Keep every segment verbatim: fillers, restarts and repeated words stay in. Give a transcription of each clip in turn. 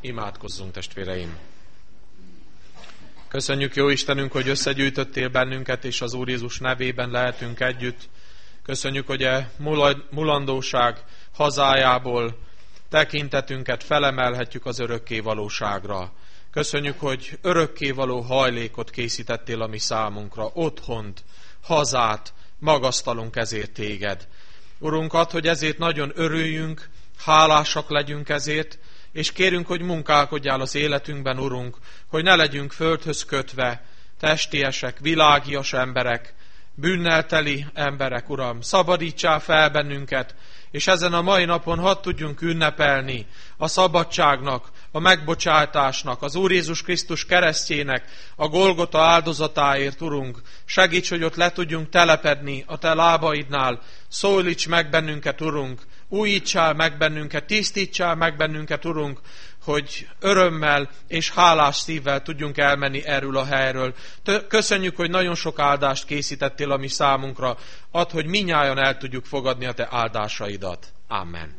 Imádkozzunk, testvéreim! Köszönjük, jó Istenünk, hogy összegyűjtöttél bennünket, és az Úr Jézus nevében lehetünk együtt. Köszönjük, hogy e mulandóság hazájából tekintetünket felemelhetjük az örökké valóságra. Köszönjük, hogy örökké való hajlékot készítettél a mi számunkra, otthont, hazát, magasztalunk ezért téged. Urunk, add, hogy ezért nagyon örüljünk, hálásak legyünk ezért, és kérünk, hogy munkálkodjál az életünkben, Urunk, hogy ne legyünk földhöz kötve, testiesek, világias emberek, bűnnel teli emberek, Uram. Szabadítsál fel bennünket, és ezen a mai napon hadd tudjunk ünnepelni a szabadságnak, a megbocsátásnak, az Úr Jézus Krisztus keresztjének, a Golgota áldozatáért, Urunk. Segíts, hogy ott le tudjunk telepedni a Te lábaidnál. Szólíts meg bennünket, Urunk. Újítsál meg bennünket, tisztítsál meg bennünket, Urunk, hogy örömmel és hálás szívvel tudjunk elmenni erről a helyről. Köszönjük, hogy nagyon sok áldást készítettél a mi számunkra. Add, hogy mindnyájan el tudjuk fogadni a Te áldásaidat. Amen.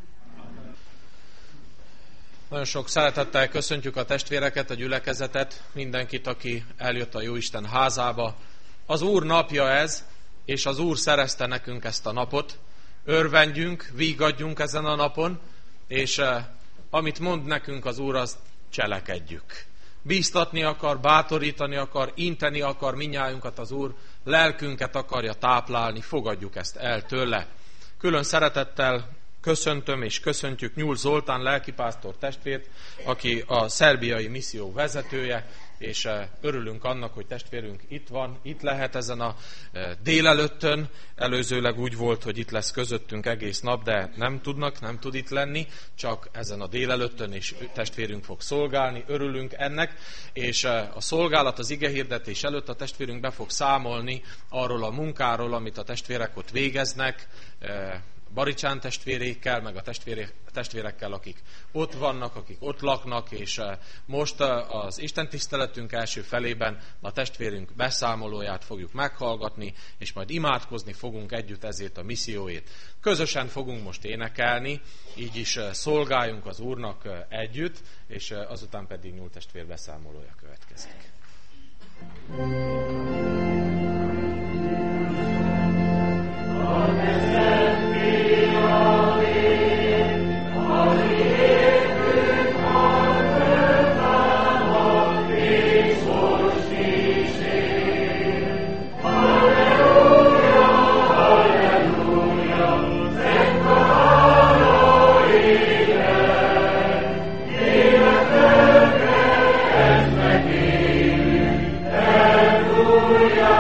Nagyon sok szeretettel köszöntjük a testvéreket, a gyülekezetet, mindenkit, aki eljött a Jóisten házába. Az Úr napja ez, és az Úr szerezte nekünk ezt a napot. Örvendjünk, vígadjunk ezen a napon, és eh, amit mond nekünk az Úr, azt cselekedjük. Bíztatni akar, bátorítani akar, inteni akar mindnyájunkat az Úr, lelkünket akarja táplálni, fogadjuk ezt el tőle. Külön szeretettel köszöntöm és köszöntjük Nyúl Zoltán lelkipásztor testvért, aki a szerbiai misszió vezetője, és örülünk annak, hogy testvérünk itt van, itt lehet ezen a délelőttön. Előzőleg úgy volt, hogy itt lesz közöttünk egész nap, de nem tudnak, nem tud itt lenni, csak ezen a délelőttön, és testvérünk fog szolgálni. Örülünk ennek, és a szolgálat, az igehirdetés előtt a testvérünk be fog számolni arról a munkáról, amit a testvérek ott végeznek, Baricsán testvérékkel, meg a testvérekkel, akik ott vannak, akik ott laknak, és most az istentiszteletünk első felében a testvérünk beszámolóját fogjuk meghallgatni, és majd imádkozni fogunk együtt ezért a misszióért. Közösen fogunk most énekelni, így is szolgáljunk az Úrnak együtt, és azután pedig Nyúl testvér beszámolója következik. Hallelujah.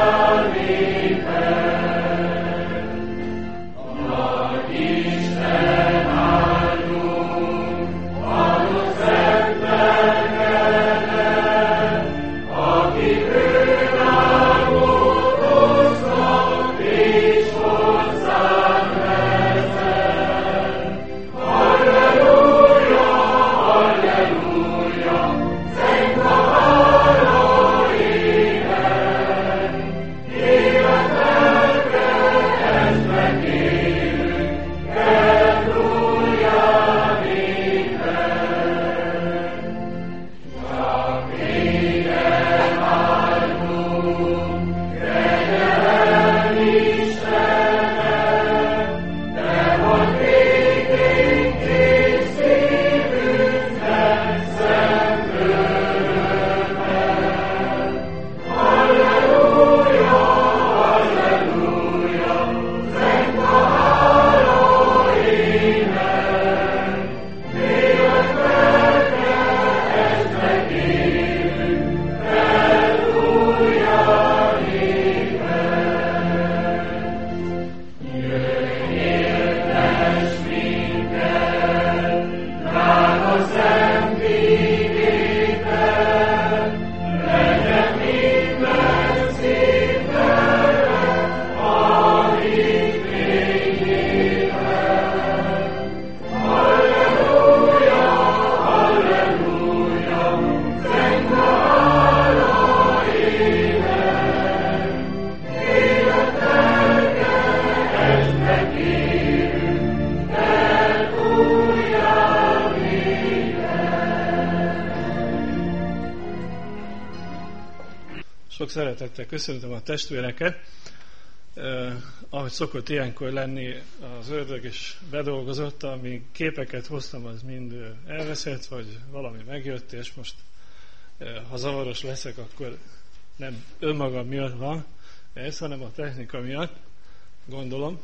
Sok szeretettel köszöntöm a testvéreket. Eh, ahogy szokott ilyenkor lenni, az ördög is bedolgozott, amíg képeket hoztam, az mind elveszett, vagy valami megjött, és most eh, ha zavaros leszek, akkor nem önmagam miatt van ez, hanem a technika miatt, gondolom.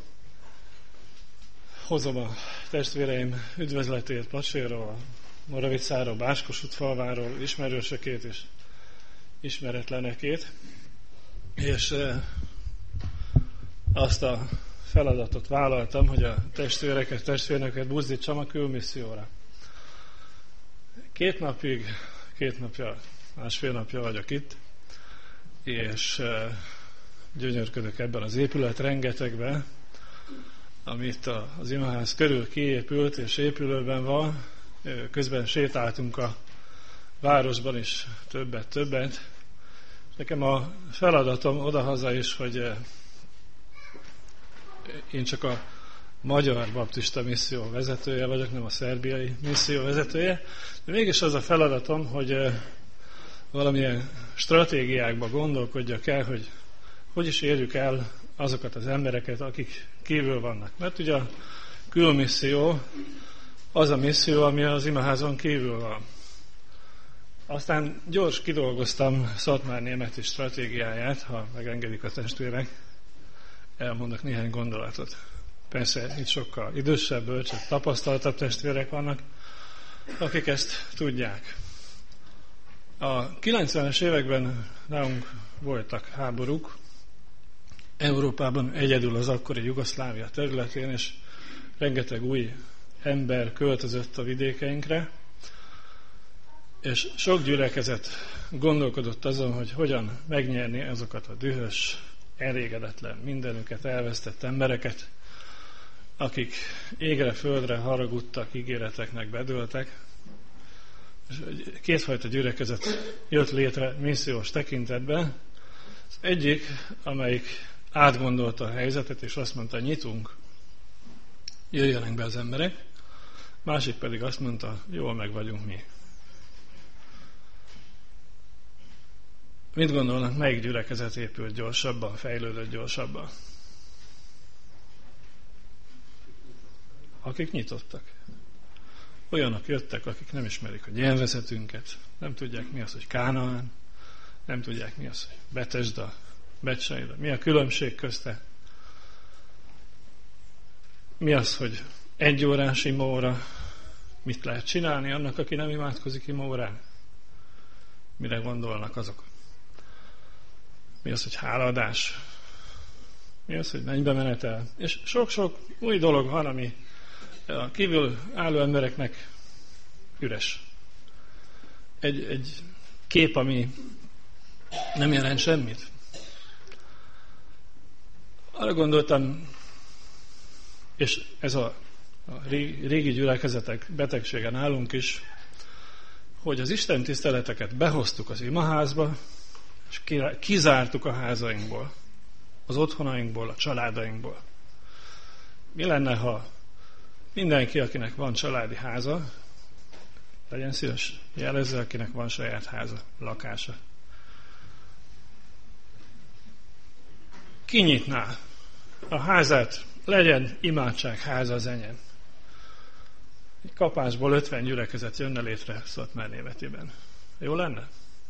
Hozom a testvéreim üdvözletét Pacséről, Moravicáról, Báskossuth falváról, ismerősökét és ismeretlenekét, és e, azt a feladatot vállaltam, hogy a testvéreket, testvérnöket buzdítsam a külmisszióra. Két napig, két napja, másfél napja vagyok itt, és e, gyönyörködök ebben az épület rengetegben, amit az imaház körül kiépült és épülőben van. Közben sétáltunk a városban is többet-többet. Nekem a feladatom odahaza is, hogy én csak a magyar baptista misszió vezetője vagyok, nem a szerbiai misszió vezetője, de mégis az a feladatom, hogy valamilyen stratégiákba gondolkodjak el, hogy hogy is érjük el azokat az embereket, akik kívül vannak. Mert ugye a külmisszió az a misszió, ami az imaházon kívül van. Aztán gyors kidolgoztam Szatmár Németi stratégiáját, ha megengedik a testvérek, elmondok néhány gondolatot. Persze itt sokkal idősebb, bölcsebb, tapasztaltabb testvérek vannak, akik ezt tudják. A kilencvenes években nálunk voltak háborúk, Európában egyedül az akkori Jugoszlávia területén, és rengeteg új ember költözött a vidékeinkre, és sok gyülekezet gondolkodott azon, hogy hogyan megnyerni azokat a dühös, elégedetlen, mindenüket elvesztett embereket, akik égre, földre haragudtak, ígéreteknek bedőltek. És kétfajta gyülekezet jött létre missziós tekintetben. Az egyik, amelyik átgondolta a helyzetet, és azt mondta, nyitunk, jöjjenek be az emberek, másik pedig azt mondta, jól meg vagyunk mi. Mit gondolnak, melyik gyülekezet épült gyorsabban, fejlődött gyorsabban? Akik nyitottak. Olyanok jöttek, akik nem ismerik a nyelvezetünket, nem tudják mi az, hogy Kánaán, nem tudják mi az, hogy Betesda, Betsaida. Mi a különbség közte? Mi az, hogy egy órás imóra? Mit lehet csinálni annak, aki nem imádkozik imórán? Mire gondolnak azok? Mi az, hogy hálaadás? Mi az, hogy mennybe menetel? És sok-sok új dolog van, ami a kívül álló embereknek üres. Egy, egy kép, ami nem jelent semmit. Arra gondoltam, és ez a, a régi gyülekezetek betegsége nálunk is, hogy az Isten tiszteleteket behoztuk az imaházba, és kizártuk a házainkból, az otthonainkból, a családainkból. Mi lenne, ha mindenki, akinek van családi háza, legyen szíves, jelezze, akinek van saját háza, lakása. Kinyitná a házát, legyen imádság háza az enyém. Egy kapásból ötven gyülekezet jönne létre Szatmár Németiben. Jó lenne?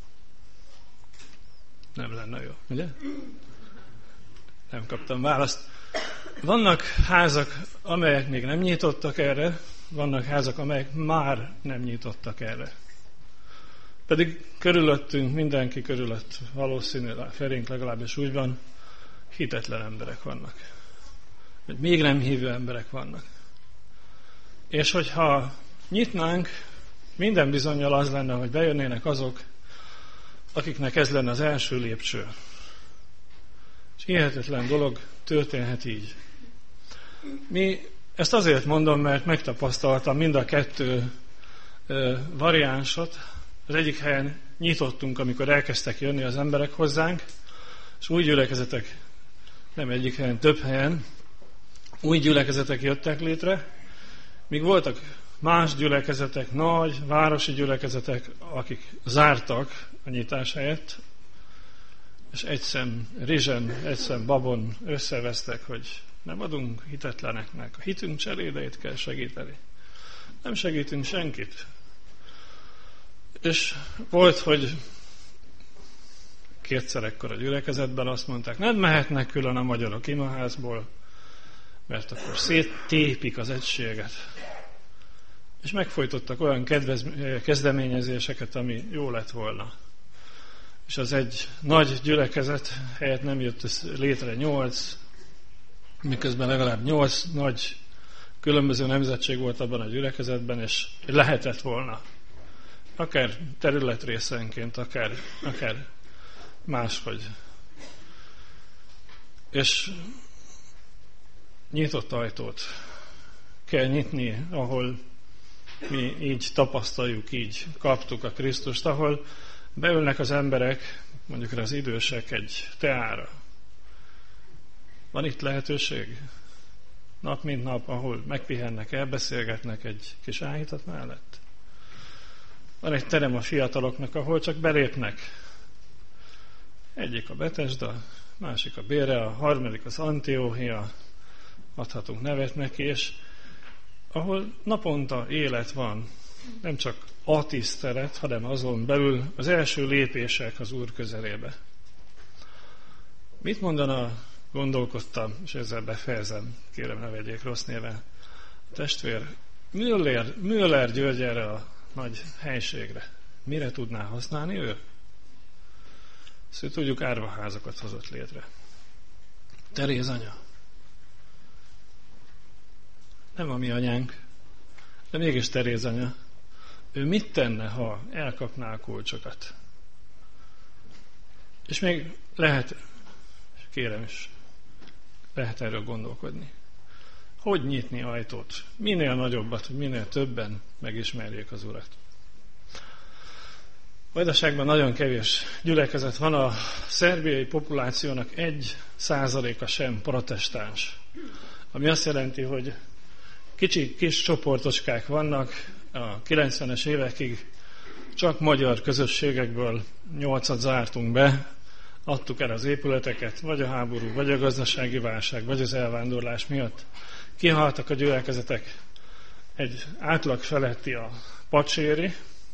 Nem lenne jó, ugye? Nem kaptam választ. Vannak házak, amelyek még nem nyitottak erre, vannak házak, amelyek már nem nyitottak erre. Pedig körülöttünk, mindenki körülött, valószínűleg felénk legalábbis úgy van, hitetlen emberek vannak. Még nem hívő emberek vannak. És hogyha nyitnánk, minden bizonnyal az lenne, hogy bejönnének azok, akiknek ez lenne az első lépcső. És hihetetlen dolog történhet így. Mi ezt azért mondom, mert megtapasztaltam mind a kettő ö, variánsot. Az egyik helyen nyitottunk, amikor elkezdtek jönni az emberek hozzánk, és új gyülekezetek, nem egyik helyen, több helyen, új gyülekezetek jöttek létre, míg voltak más gyülekezetek, nagy, városi gyülekezetek, akik zártak a nyitás helyett, és egy szem rizsen, egy szem babon összevesztek, hogy nem adunk hitetleneknek. A hitünk cserédeit kell segíteni. Nem segítünk senkit. És volt, hogy kétszer ekkor a gyülekezetben azt mondták, nem mehetnek külön a magyarok imaházból, mert akkor széttépik az egységet. És megfojtottak olyan kedvez, kezdeményezéseket, ami jó lett volna. És az egy nagy gyülekezet helyett nem jött létre nyolc, miközben legalább nyolc nagy különböző nemzetség volt abban a gyülekezetben, és lehetett volna. Akár területrészenként, akár, akár máshogy. És nyitott ajtót kell nyitni, ahol mi így tapasztaljuk, így kaptuk a Krisztust, ahol beülnek az emberek, mondjuk az idősek egy teára. Van itt lehetőség? Nap mint nap, ahol megpihennek, elbeszélgetnek egy kis áhítat mellett. Van egy terem a fiataloknak, ahol csak belépnek. Egyik a Betesda, másik a Bérea, a harmadik az Antióchia, adhatunk nevet neki, és ahol naponta élet van, nem csak a tisztelet, hanem azon belül az első lépések az Úr közelébe. Mit mondana, gondolkodtam, és ezzel befejezem, kérem ne vegyék rossz néven. A testvér Müller, Müller György erre a nagy helységre. Mire tudná használni ő? Szóval tudjuk, árvaházakat hozott létre. Teréz anya. Nem a mi anyánk, de mégis Teréz anya. Ő mit tenne, ha elkapná a kulcsokat? És még lehet, kérem is, lehet erről gondolkodni. Hogy nyitni ajtót? Minél nagyobbat, hogy minél többen megismerjék az Urat. Vajdaságban nagyon kevés gyülekezet van, a szerbiai populációnak egy százaléka sem protestáns. Ami azt jelenti, hogy kicsi kis csoportocskák vannak, a kilencvenes évekig csak magyar közösségekből nyolcat zártunk be, adtuk el az épületeket, vagy a háború, vagy a gazdasági válság, vagy az elvándorlás miatt. Kihaltak a gyülekezetek, egy átlag feletti a pacséri,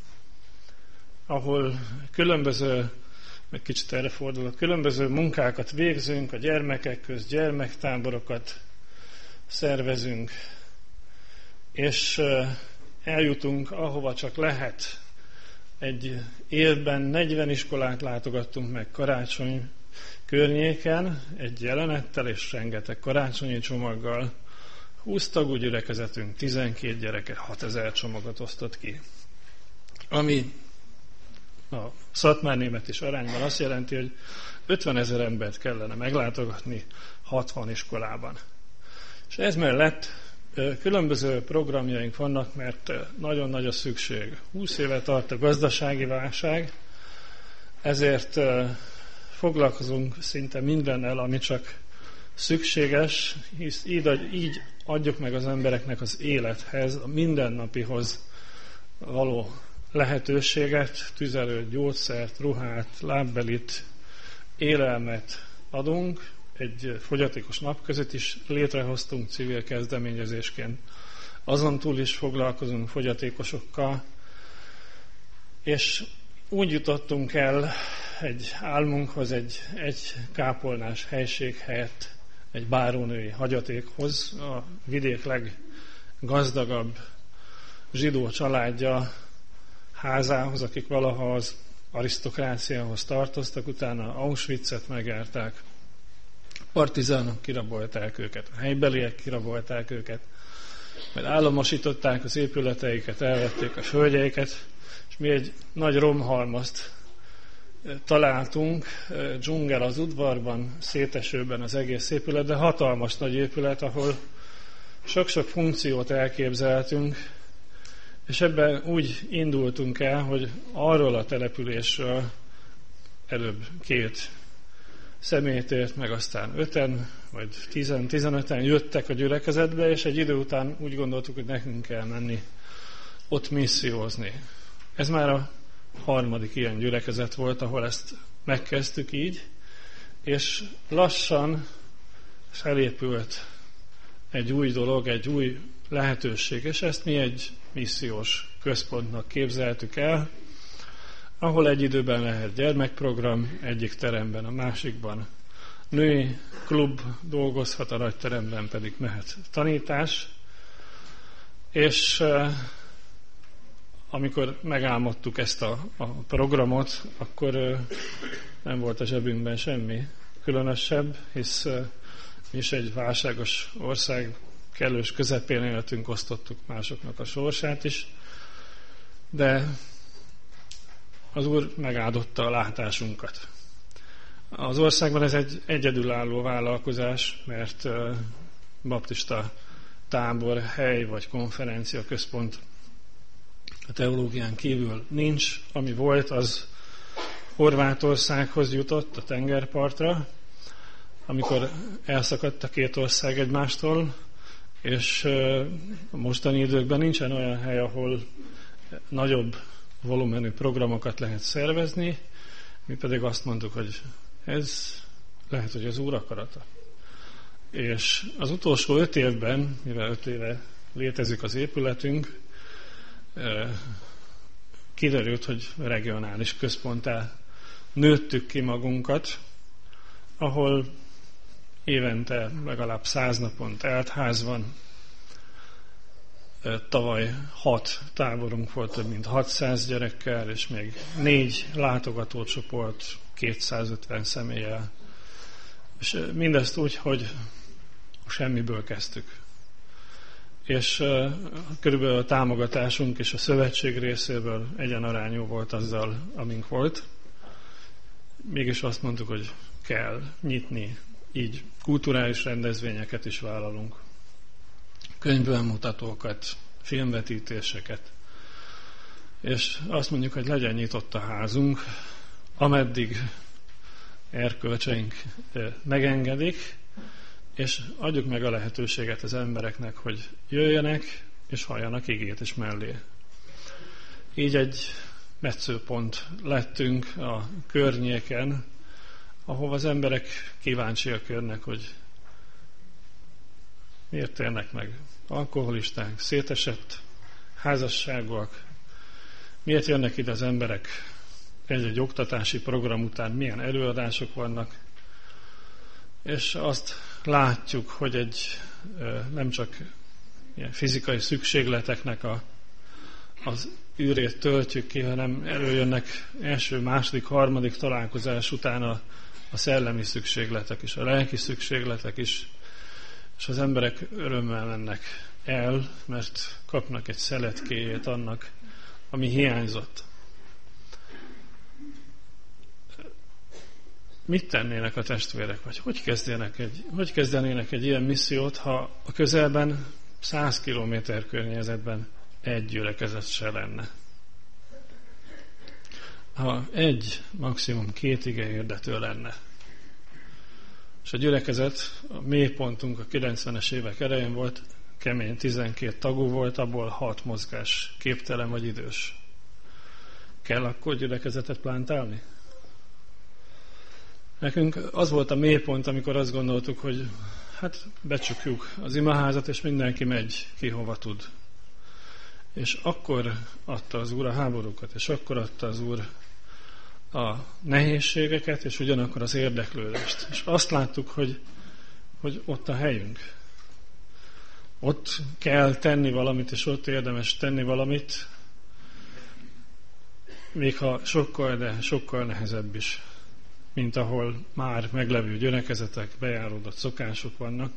ahol különböző, meg kicsit erre fordulok, különböző munkákat végzünk, a gyermekek közt gyermektáborokat szervezünk, és eljutunk, ahova csak lehet. Egy évben negyven iskolát látogattunk meg karácsony környéken, egy jelenettel és rengeteg karácsonyi csomaggal. húsz tagú gyülekezetünk, tizenkét gyereke, hatezer csomagot osztott ki. Ami a szatmár-német is arányban azt jelenti, hogy ötvenezer embert kellene meglátogatni hatvan iskolában. És ez mellett különböző programjaink vannak, mert nagyon nagy a szükség. húsz éve tart a gazdasági válság, ezért foglalkozunk szinte mindennel, ami csak szükséges, hisz így, így adjuk meg az embereknek az élethez, a mindennapihoz való lehetőséget, tüzelőt, gyógyszert, ruhát, lábbelit, élelmet adunk. Egy fogyatékos napközit is létrehoztunk civil kezdeményezésként. Azon túl is foglalkozunk fogyatékosokkal, és úgy jutottunk el egy álmunkhoz, egy, egy kápolnás helység helyett egy bárónői hagyatékhoz, a vidék leggazdagabb zsidó családja házához, akik valaha az arisztokráciához tartoztak, utána Auschwitzet megjárták, partizánok kirabolták őket, a helybeliek kirabolták őket, mert államosították az épületeiket, elvették a földjeiket, és mi egy nagy romhalmazt találtunk, dzsungel az udvarban, szétesőben az egész épület, de hatalmas nagy épület, ahol sok-sok funkciót elképzeltünk, és ebben úgy indultunk el, hogy arról a településről előbb két személytért, meg aztán öten, vagy tizen, tizenöten jöttek a gyülekezetbe, és egy idő után úgy gondoltuk, hogy nekünk kell menni ott missziózni. Ez már a harmadik ilyen gyülekezet volt, ahol ezt megkezdtük így, És lassan felépült egy új dolog, egy új lehetőség, és ezt mi egy missziós központnak képzeltük el, ahol egy időben lehet gyermekprogram, egyik teremben, a másikban női klub dolgozhat, a nagy teremben pedig mehet tanítás. És uh, amikor megálmodtuk ezt a, a programot, akkor uh, nem volt a zsebünkben semmi különösebb, hisz uh, mi is egy válságos ország kellős közepén éltünk, osztottuk másoknak a sorsát is, de az Úr megáldotta a látásunkat. Az országban ez egy egyedülálló vállalkozás, mert uh, baptista tábor, hely vagy konferencia központ a teológián kívül nincs. Ami volt, az Horvátországhoz jutott, a tengerpartra, amikor elszakadt a két ország egymástól, és a mostani időkben nincsen olyan hely, ahol nagyobb volumenű programokat lehet szervezni, mi pedig azt mondtuk, hogy ez lehet, hogy az Úr akarata. És az utolsó öt évben, mivel öt éve létezik az épületünk, kiderült, hogy regionális központtá nőttük ki magunkat, ahol évente legalább száz napon telt ház van. Tavaly hat táborunk volt, több mint hatszáz gyerekkel, és még négy látogatócsoport kétszázötven személlyel. És mindezt úgy, hogy semmiből kezdtük. És uh, körülbelül a támogatásunk és a szövetség részéből egyenarányú volt azzal, amink volt. Mégis azt mondtuk, hogy kell nyitni, így kulturális rendezvényeket is vállalunk. Könyvbemutatókat, filmvetítéseket. És azt mondjuk, hogy legyen nyitott a házunk, ameddig erkölcseink megengedik, és adjuk meg a lehetőséget az embereknek, hogy jöjjenek, és halljanak igét is mellé. Így egy metszőpont lettünk a környéken, ahova az emberek kíváncsiak jönnek, hogy miért térnek meg alkoholisták, szétesett házasságok, miért jönnek ide az emberek egy-egy oktatási program után, milyen előadások vannak, és azt látjuk, hogy egy nem csak ilyen fizikai szükségleteknek a, az űrét töltjük ki, hanem előjönnek első, második, harmadik találkozás után a, a szellemi szükségletek is, a lelki szükségletek is, és az emberek örömmel mennek el, mert kapnak egy szeletkéjét annak, ami hiányzott. Mit tennének a testvérek, vagy hogy kezdenének egy, hogy kezdenének egy ilyen missziót, ha a közelben száz kilométer környezetben egy gyülekezet se lenne? Ha egy, maximum két ige hirdető lenne. És a gyülekezet, a mélypontunk a kilencvenes évek elején volt, kemény tizenkét tagú volt, abból hat mozgás képtelen vagy idős. Kell akkor gyülekezetet plántálni? Nekünk az volt a mélypont, amikor azt gondoltuk, hogy hát becsukjuk az imaházat, és mindenki megy ki, hova tud. És akkor adta az Úr a háborúkat, és akkor adta az Úr a nehézségeket, és ugyanakkor az érdeklődést. És azt láttuk, hogy, hogy ott a helyünk. Ott kell tenni valamit, és ott érdemes tenni valamit, még ha sokkal, de sokkal nehezebb is, mint ahol már meglevő gyülekezetek, bejáródott szokások vannak.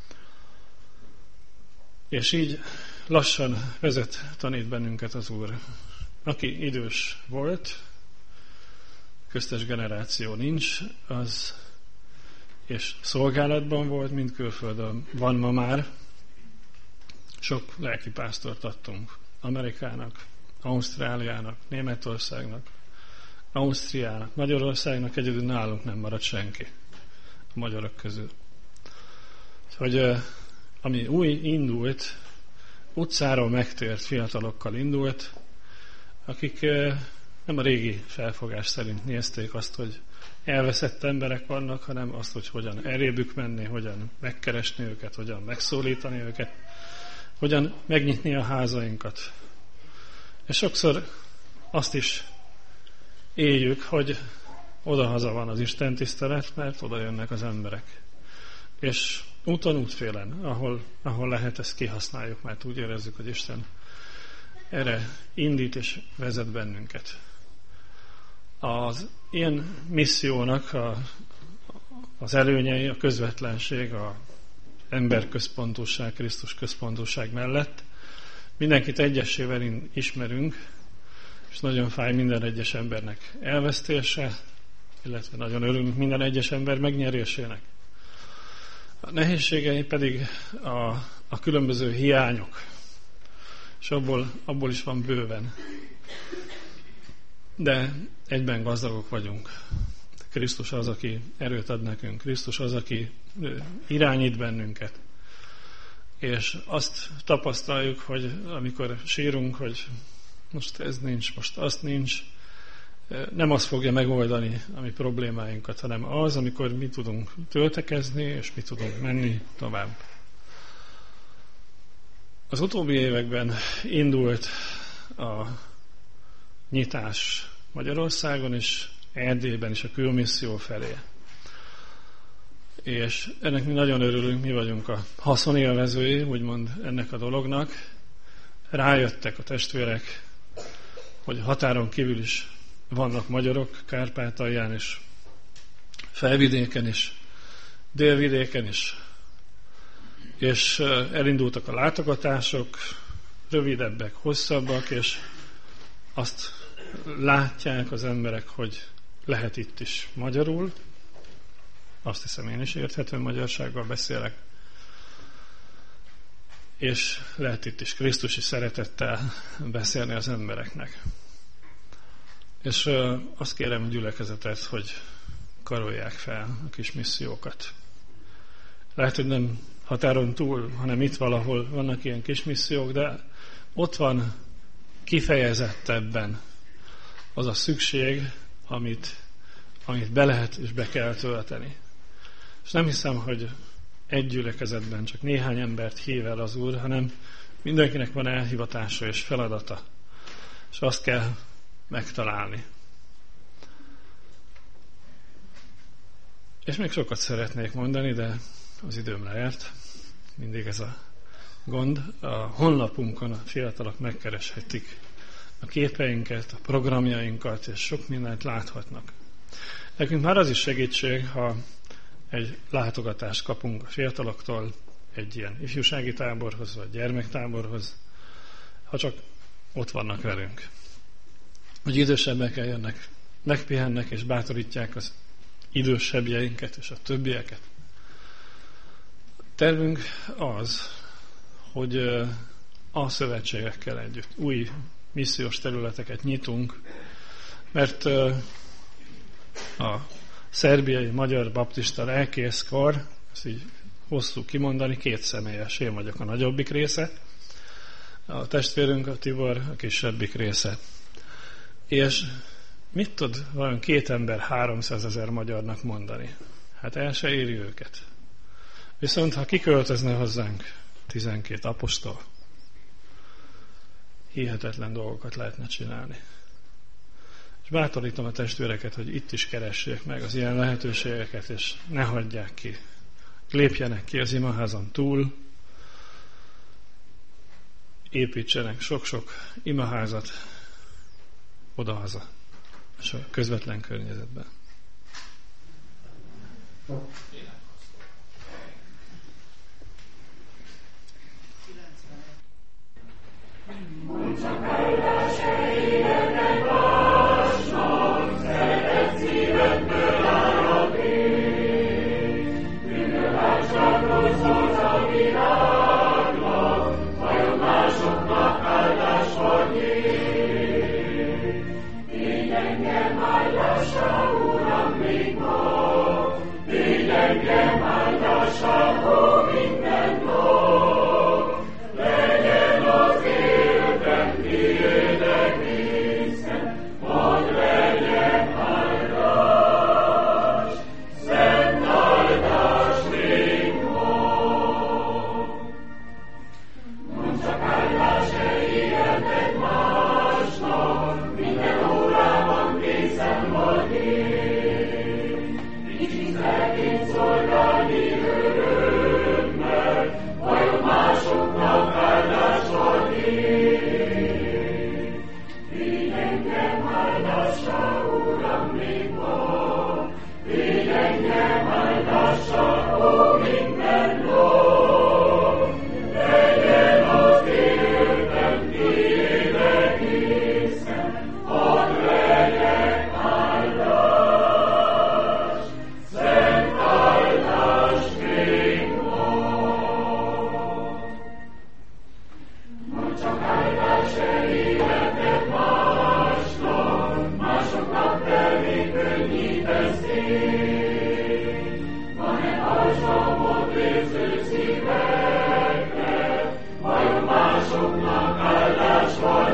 És így lassan vezet, tanít bennünket az Úr. Aki idős volt, köztes generáció nincs, az és szolgálatban volt, mind külföldön van ma már. Sok lelkipásztort adtunk Amerikának, Ausztráliának, Németországnak, Ausztriának, Magyarországnak, egyedül nálunk nem maradt senki a magyarok közül. Hogy ami új indult, utcáról megtért fiatalokkal indult, akik nem a régi felfogás szerint nézték azt, hogy elveszett emberek vannak, hanem azt, hogy hogyan elébük menni, hogyan megkeresni őket, hogyan megszólítani őket, hogyan megnyitni a házainkat. És sokszor azt is éljük, hogy odahaza van az Isten tisztelet, mert oda jönnek az emberek. És úton útfélen, ahol, ahol lehet, ezt kihasználjuk, mert úgy érezzük, hogy Isten erre indít és vezet bennünket. Az ilyen missziónak a, az előnyei, a közvetlenség, az emberközpontúság, Krisztus központúság mellett mindenkit egyesével ismerünk, és nagyon fáj minden egyes embernek elvesztése, illetve nagyon örülünk minden egyes ember megnyerésének. A nehézségei pedig a, a különböző hiányok, és abból, abból is van bőven. De egyben gazdagok vagyunk. Krisztus az, aki erőt ad nekünk. Krisztus az, aki irányít bennünket. És azt tapasztaljuk, hogy amikor sírunk, hogy most ez nincs, most azt nincs, nem az fogja megoldani a mi problémáinkat, hanem az, amikor mi tudunk töltekezni, és mi tudunk menni tovább. Az utóbbi években indult a nyitás Magyarországon is, Erdélyben is a külmisszió felé. És ennek mi nagyon örülünk, mi vagyunk a haszonélvezői, úgymond ennek a dolognak. Rájöttek a testvérek, hogy határon kívül is vannak magyarok, Kárpátalján is, Felvidéken is, Délvidéken is. És elindultak a látogatások, rövidebbek, hosszabbak, és azt látják az emberek, hogy lehet itt is magyarul. Azt hiszem, én is érthető magyarsággal beszélek. És lehet itt is krisztusi szeretettel beszélni az embereknek. És azt kérem a gyülekezetet, hogy karolják fel a kis missziókat. Lehet, hogy nem határon túl, hanem itt valahol vannak ilyen kis missziók, de ott van kifejezettebben az a szükség, amit, amit be lehet és be kell tölteni. És nem hiszem, hogy egy gyülekezetben csak néhány embert hív el az Úr, hanem mindenkinek van elhivatása és feladata. És azt kell megtalálni. És még sokat szeretnék mondani, de az időm lejárt. Mindig ez a gond. A honlapunkon a fiatalok megkereshetik a képeinket, a programjainkat, és sok mindent láthatnak. Nekünk már az is segítség, ha egy látogatást kapunk a fiataloktól egy ilyen ifjúsági táborhoz, vagy gyermektáborhoz, ha csak ott vannak velünk. Hogy idősebbek eljönnek, megpihennek és bátorítják az idősebbjeinket és a többieket. A tervünk az, hogy a szövetségekkel együtt új missziós területeket nyitunk, mert a szerbiai magyar baptista lelkészkar, ezt így hosszú kimondani, két személyes, én vagyok a nagyobbik része, a testvérünk a Tibor a kisebbik része. És mit tud vajon két ember háromszázezer magyarnak mondani? Hát el se éri őket. Viszont ha kiköltözne hozzánk tizenkét apostol, hihetetlen dolgokat lehetne csinálni. És bátorítom a testvéreket, hogy itt is keressék meg az ilyen lehetőségeket, és ne hagyják ki. Lépjenek ki az imaházon túl, építsenek sok-sok imaházat odahaza, és a közvetlen környezetben. Legyen az életem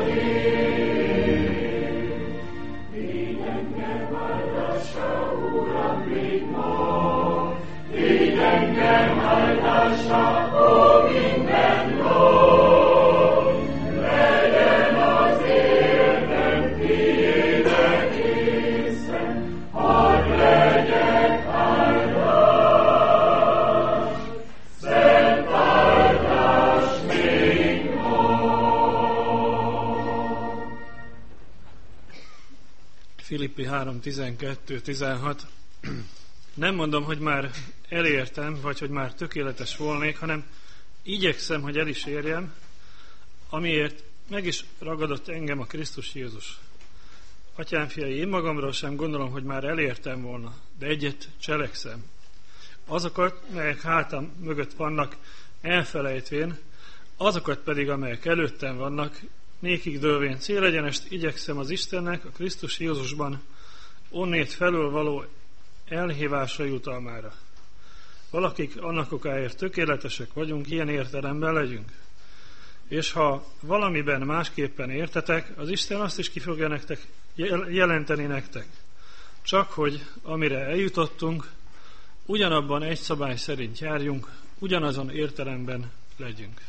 Filippi három tizenkettő tizenhat. Nem mondom, hogy már elértem, vagy hogy már tökéletes volnék, hanem igyekszem, hogy el is érjem, amiért meg is ragadott engem a Krisztus Jézus. Atyám fiai, én magamról sem gondolom, hogy már elértem volna, de egyet cselekszem. Azokat, melyek hátam mögött vannak, elfelejtvén, azokat pedig, amelyek előttem vannak, nékig dőlvén célegyenest igyekszem az Istennek a Krisztus Jézusban onnét felül való elhívása jutalmára. Valakik annak okáért tökéletesek vagyunk, ilyen értelemben legyünk. És ha valamiben másképpen értetek, az Isten azt is ki fogja nektek jelenteni nektek. Csak hogy amire eljutottunk, ugyanabban egy szabály szerint járjunk, ugyanazon értelemben legyünk.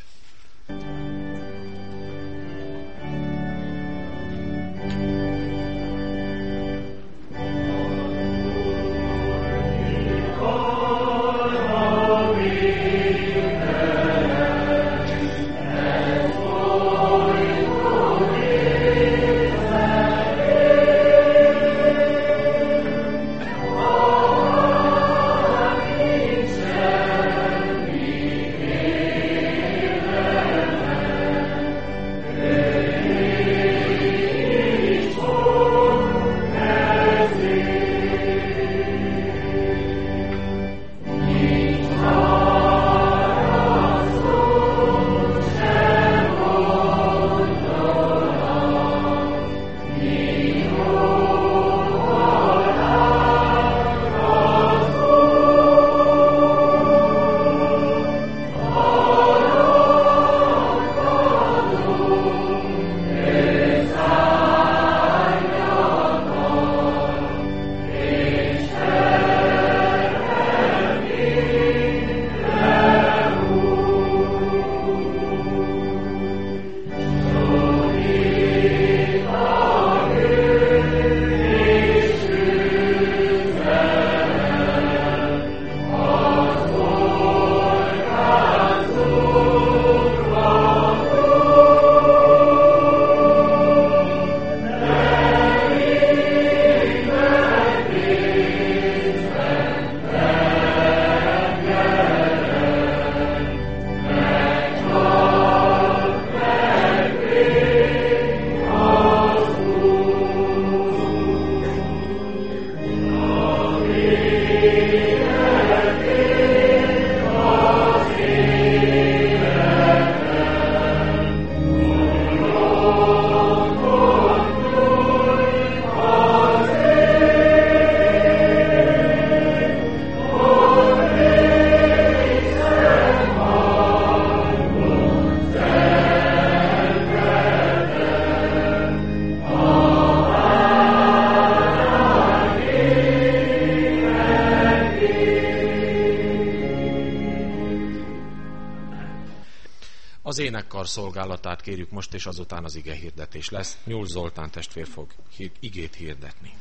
Az énekkar szolgálatát kérjük most, és azután az ige hirdetés lesz. Nyúl Zoltán testvér fog igét hirdetni.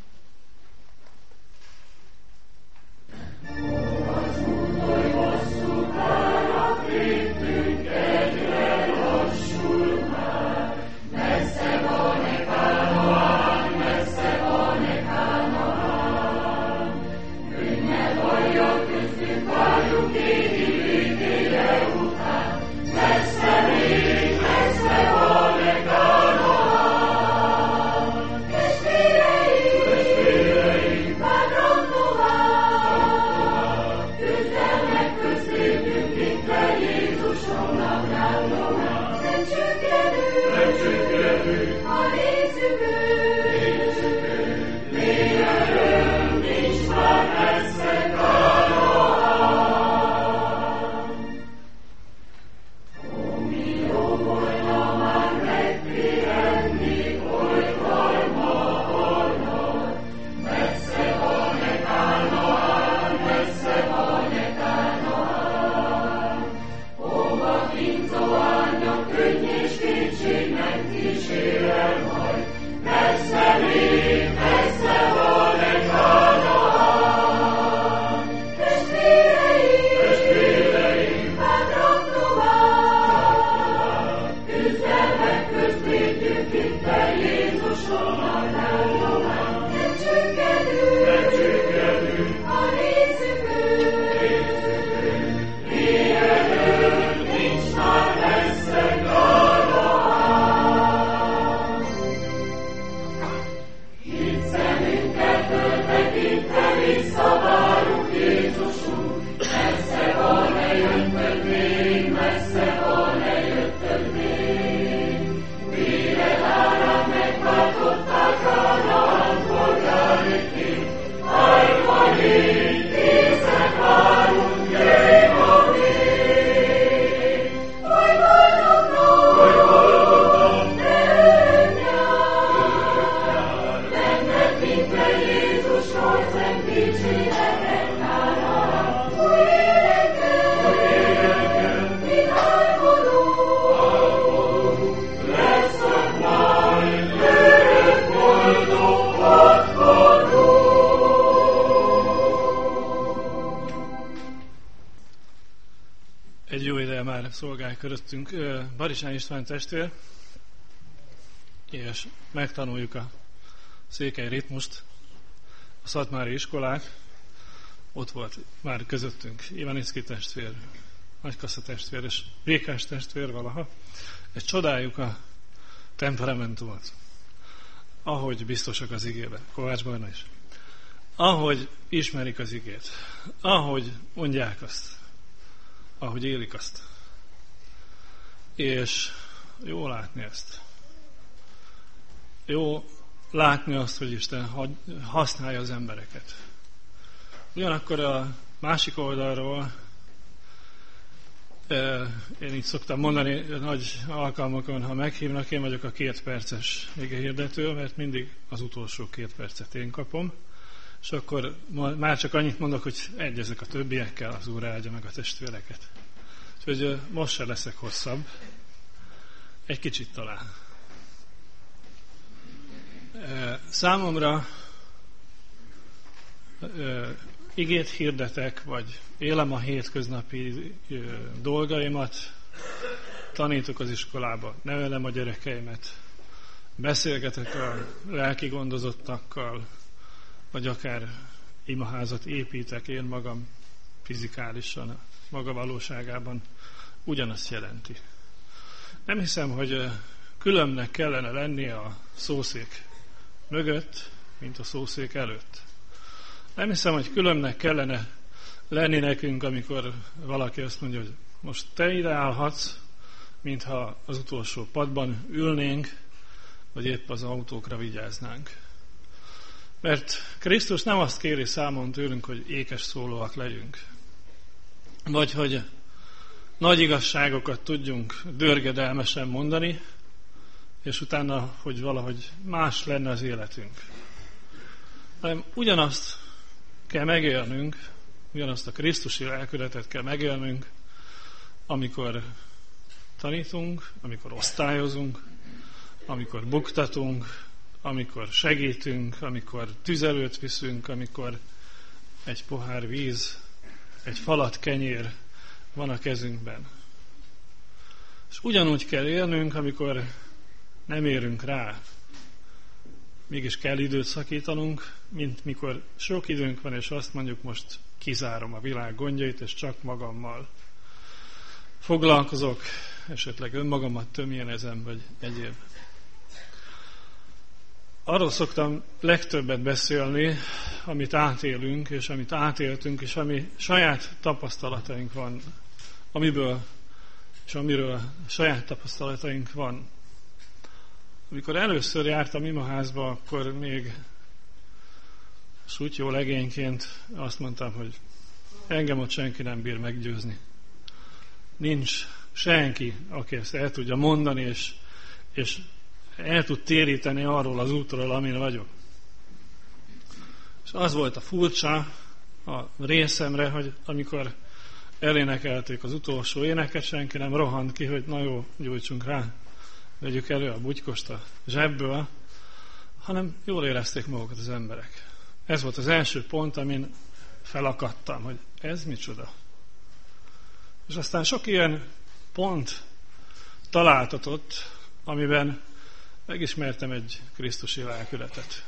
Oh, kísérel majd, messze még, messze van egy Kánaán. Testvéreim, testvéreim, bátran tovább, küzdelmek közt védjük itt a Jézusonnak elnyomán. Nem csüggedünk, nem csüggedünk a részükön, mi előtt nincs már messze Kánaán. Hitt szemünket föltekintve visszavárunk Jézusunk, messze van eljötted még, messze van eljötted még. Véred árán megváltották Kánaán polgárikét, hajtva légy, készen várunk, jöjj ma még. Oly boldog nap, oly boldog nap, ne örök nyár, benned minden Jézus hozzánk dicséretet Kánaán. Új éleken, új éleken, vidálkodunk, lesz ott majd örök boldog otthonunk. Egy jó ideje már szolgál köröttünk Barisán István testvér, és megtanuljuk a székely ritmust, a szatmári iskolák. Ott volt már közöttünk Ivanicki testvér, Nagykassa testvér és Békás testvér valaha. És csodáljuk a temperamentumot, ahogy biztosak az igében, Kovács Barna is. Ahogy ismerik az igét, ahogy mondják azt, ahogy élik azt. És jó látni ezt. Jó látni azt, hogy Isten használja az embereket. Ugyanakkor a másik oldalról, én így szoktam mondani nagy alkalmakon, ha meghívnak, én vagyok a két perces igehirdető, mert mindig az utolsó két percet én kapom, és akkor már csak annyit mondok, hogy egyezek a többiekkel, az Úr áldja meg a testvéreket. Úgyhogy most se leszek hosszabb, egy kicsit talán. Számomra igét hirdetek, vagy élem a hétköznapi dolgaimat, tanítok az iskolába, nevelem a gyerekeimet, beszélgetek a lelki gondozottakkal, vagy akár imaházat építek én magam fizikálisan, a maga valóságában ugyanazt jelenti. Nem hiszem, hogy különbnek kellene lennie a szószék mögött, mint a szószék előtt. Nem hiszem, hogy különbnek kellene lenni nekünk, amikor valaki azt mondja, hogy most te ide állhatsz, mintha az utolsó padban ülnénk, vagy épp az autókra vigyáznánk. Mert Krisztus nem azt kéri számon tőlünk, hogy ékes szólóak legyünk, vagy hogy nagy igazságokat tudjunk dörgedelmesen mondani, és utána, hogy valahogy más lenne az életünk. Hanem ugyanazt kell megélnünk, ugyanazt a krisztusi lelkületet kell megélnünk, amikor tanítunk, amikor osztályozunk, amikor buktatunk, amikor segítünk, amikor tüzelőt viszünk, amikor egy pohár víz, egy falat kenyér van a kezünkben. És ugyanúgy kell élnünk, amikor nem érünk rá. Mégis kell időt szakítanunk, mint mikor sok időnk van, és azt mondjuk, most kizárom a világ gondjait, és csak magammal foglalkozok, esetleg önmagamat tömjénezem, vagy egyéb. Arról szoktam legtöbbet beszélni, amit átélünk, és amit átéltünk, és ami saját tapasztalataink van, amiből és amiről saját tapasztalataink van. Amikor először jártam imaházba, akkor még sutyó legényként azt mondtam, hogy engem ott senki nem bír meggyőzni. Nincs senki, aki ezt el tudja mondani, és, és el tud téríteni arról az útról, amin vagyok. És az volt a furcsa a részemre, hogy amikor elénekelték az utolsó éneket, senki nem rohant ki, hogy na jó, gyújtsunk rá vegyük elő a bugykost a zsebből, hanem jól érezték magukat az emberek. Ez volt az első pont, amin felakadtam, hogy ez micsoda. És aztán sok ilyen pont találtatott, amiben megismertem egy krisztusi lelkületet.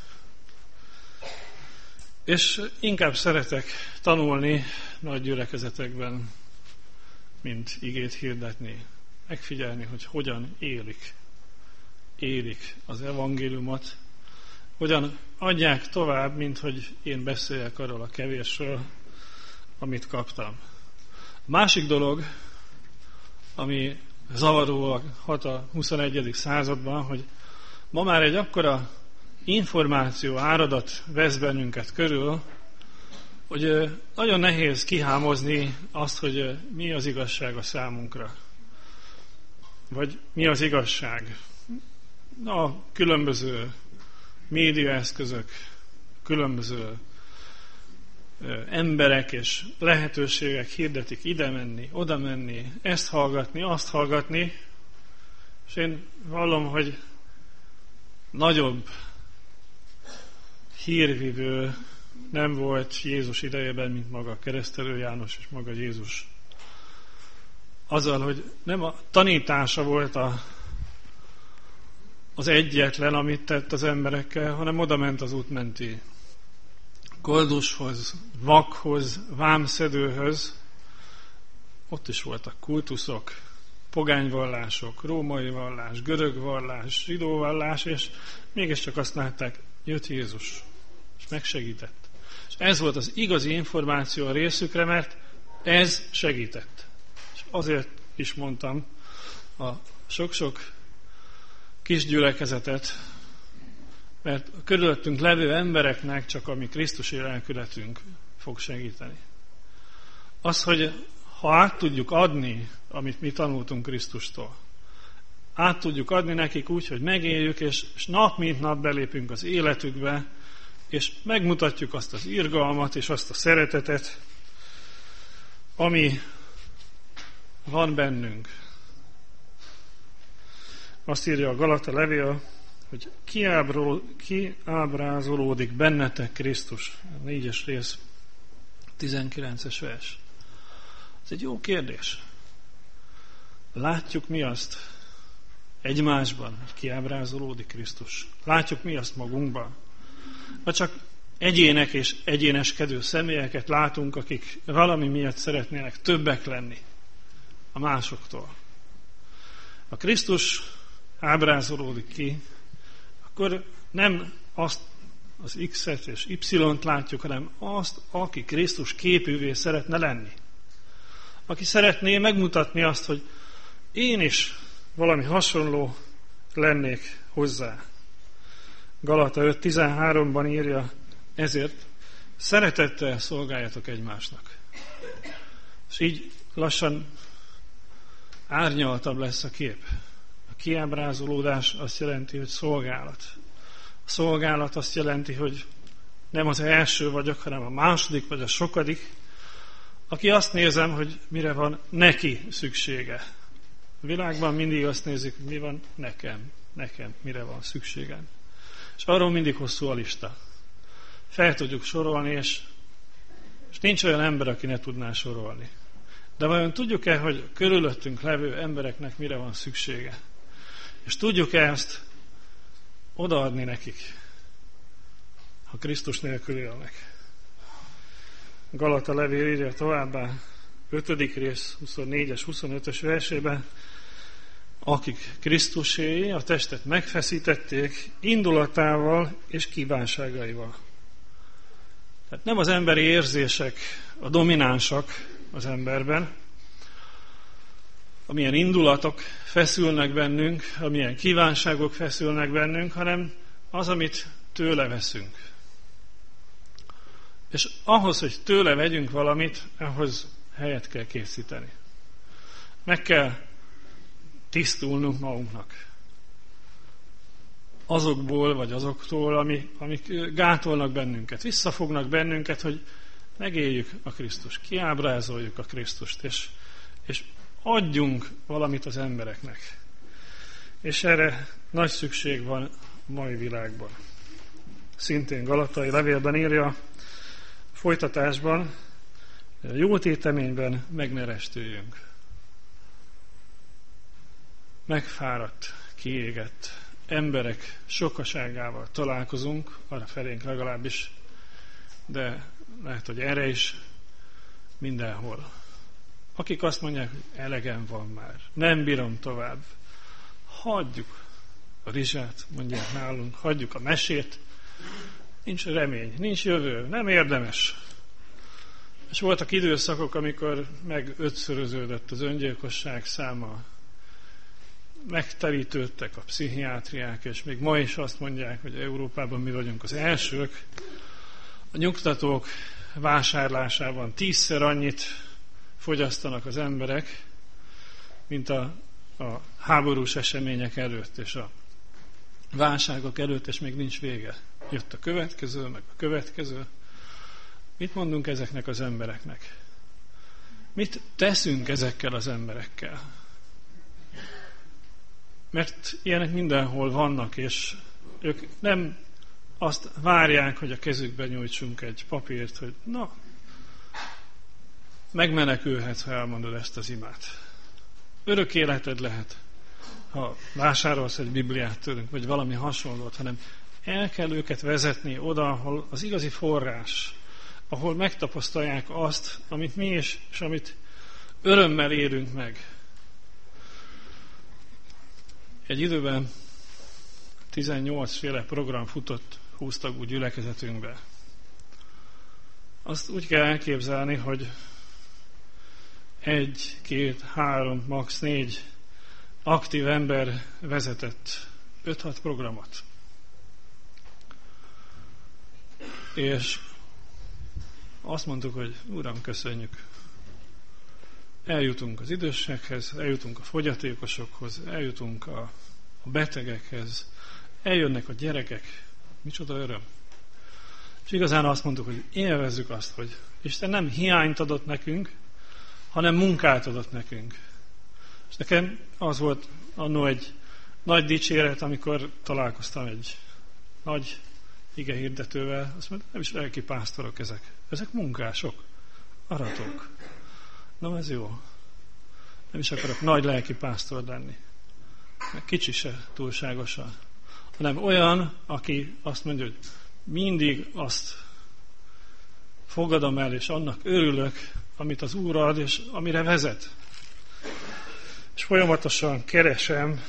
És inkább szeretek tanulni nagy gyülekezetekben, mint igét hirdetni, megfigyelni, hogy hogyan élik, élik az evangéliumot, hogyan adják tovább, mint hogy én beszéljek arról a kevésről, amit kaptam. A másik dolog, ami zavaró hat a huszonegyedik században, hogy ma már egy akkora információ áradat vesz bennünket körül, hogy nagyon nehéz kihámozni azt, hogy mi az igazság a számunkra. Vagy mi az igazság. A különböző médiaeszközök, különböző emberek és lehetőségek hirdetik ide menni, oda menni, ezt hallgatni, azt hallgatni, és én vallom, hogy nagyobb hírvivő nem volt Jézus idejében, mint maga Keresztelő János és maga Jézus. Azzal, hogy nem a tanítása volt a, az egyetlen, amit tett az emberekkel, hanem oda ment az útmenti koldushoz, vakhoz, vámszedőhöz. Ott is voltak kultuszok, pogányvallások, római vallás, görög vallás, zsidó vallás, és mégiscsak azt látták, jött Jézus, és megsegített. És ez volt az igazi információ a részükre, mert ez segített. És azért is mondtam, a sok-sok kis gyülekezetet, mert a körülöttünk levő embereknek csak a mi krisztusi lelkületünk fog segíteni. Az, hogy ha át tudjuk adni, amit mi tanultunk Krisztustól, át tudjuk adni nekik úgy, hogy megéljük, és, és nap mint nap belépünk az életükbe, és megmutatjuk azt az irgalmat, és azt a szeretetet, ami van bennünk. Azt írja a Galata levél, hogy kiábrázolódik bennetek Krisztus. A négyes rész, tizenkilences vers. Ez egy jó kérdés. Látjuk mi azt egymásban, hogy kiábrázolódik Krisztus? Látjuk mi azt magunkban? Vagy csak egyének és egyéneskedő személyeket látunk, akik valami miatt szeretnének többek lenni a másoktól? A Krisztus ábrázolódik ki, akkor nem azt az X-et és Y-t látjuk, hanem azt, aki Krisztus képűvé szeretne lenni. Aki szeretné megmutatni azt, hogy én is valami hasonló lennék hozzá. Galata öt tizenháromban írja, ezért szeretettel szolgáljatok egymásnak. És így lassan árnyaltabb lesz a kép. A kiábrázolódás azt jelenti, hogy szolgálat. A szolgálat azt jelenti, hogy nem az első vagyok, hanem a második vagy a sokadik, aki azt nézem, hogy mire van neki szüksége. A világban mindig azt nézik, hogy mi van nekem, nekem, mire van szükségem. És arról mindig hosszú a lista. Fel tudjuk sorolni, és, és nincs olyan ember, aki ne tudná sorolni. De vajon tudjuk-e, hogy körülöttünk levő embereknek mire van szüksége? És tudjuk-e ezt odaadni nekik, ha Krisztus nélkül élnek? Galata levél írja továbbá, ötödik rész, huszonnégyes, huszonötös versében, akik Krisztuséé a testet megfeszítették indulatával és kívánságaival. Tehát nem az emberi érzések a dominánsak az emberben, amilyen indulatok feszülnek bennünk, amilyen kívánságok feszülnek bennünk, hanem az, amit tőle veszünk. És ahhoz, hogy tőle vegyünk valamit, ahhoz helyet kell készíteni. Meg kell tisztulnunk magunknak. Azokból, vagy azoktól, ami, amik gátolnak bennünket, visszafognak bennünket, hogy megéljük a Krisztust, kiábrázoljuk a Krisztust, és, és adjunk valamit az embereknek. És erre nagy szükség van a mai világban. Szintén Galatai levélben írja, folytatásban, jó téteményben meg ne restüljünk. Megfáradt, kiégett emberek sokaságával találkozunk, arra felénk legalábbis, de lehet, hogy erre is mindenhol. Akik azt mondják, hogy elegem van már, nem bírom tovább. Hagyjuk a rizsát, mondják nálunk, hagyjuk a mesét, nincs remény, nincs jövő, nem érdemes. És voltak időszakok, amikor meg ötszöröződött az öngyilkosság száma, megterítődtek a pszichiátriák, és még ma is azt mondják, hogy Európában mi vagyunk az elsők. A nyugtatók vásárlásában tízszer annyit fogyasztanak az emberek, mint a, a háborús események előtt, és a válságok előtt, és még nincs vége. Jött a következő, meg a következő. Mit mondunk ezeknek az embereknek? Mit teszünk ezekkel az emberekkel? Mert ilyenek mindenhol vannak, és ők nem azt várják, hogy a kezükbe nyújtsunk egy papírt, hogy na, megmenekülhetsz, ha elmondod ezt az imát. Örök életed lehet, ha vásárolsz egy Bibliát tőlünk, vagy valami hasonlót, hanem el kell őket vezetni oda, ahol az igazi forrás, ahol megtapasztalják azt, amit mi is, és amit örömmel élünk meg. Egy időben tizennyolc féle program futott húsz tagú gyülekezetünkbe. Azt úgy kell elképzelni, hogy egy, két, három, max. négy aktív ember vezetett öt-hat programot. És azt mondtuk, hogy Uram, köszönjük. Eljutunk az idősekhez, eljutunk a fogyatékosokhoz, eljutunk a, a betegekhez, eljönnek a gyerekek. Micsoda öröm. És igazán azt mondtuk, hogy élvezzük azt, hogy Isten nem hiányt adott nekünk, hanem munkát adott nekünk. És nekem az volt annó egy nagy dicséret, amikor találkoztam egy nagy igehirdetővel, azt mondta, nem is lelki pásztorok ezek. Ezek munkások, aratok. Na, ez jó. Nem is akarok nagy lelki pásztor lenni. Meg kicsi se túlságosan. Hanem olyan, aki azt mondja, hogy mindig azt fogadom el, és annak örülök, amit az Úr ad, és amire vezet. És folyamatosan keresem,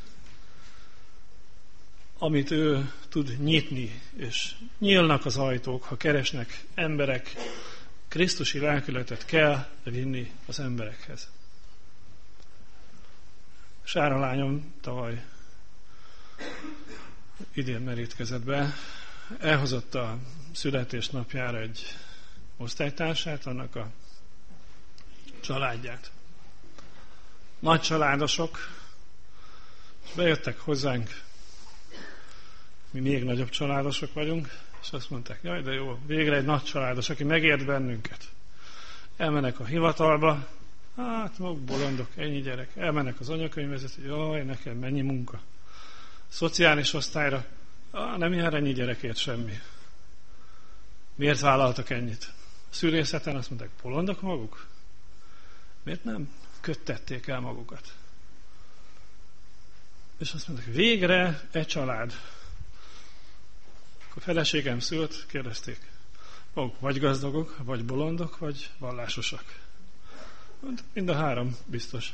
amit ő tud nyitni, és nyílnak az ajtók, ha keresnek emberek. Krisztusi lelkületet kell vinni az emberekhez. Sára lányom tavaly idén merítkezett be, elhozott a születésnapjára egy osztálytársát, annak a családját. Nagy családosok, és bejöttek hozzánk, mi még nagyobb családosok vagyunk, és azt mondták, jaj, de jó, végre egy nagy családos, aki megért bennünket. Elmennek a hivatalba, hát maguk bolondok, ennyi gyerek. Elmennek az anyakönyvvezető, jaj, nekem mennyi munka. Szociális osztályra, á, nem jár ennyi gyerekért semmi. Miért vállaltak ennyit? A szülészeten azt mondták, bolondok maguk? Miért nem köttették el magukat? És azt mondták, végre egy család. A feleségem szült, kérdezték, maguk vagy gazdagok, vagy bolondok, vagy vallásosak. Mind a három biztos.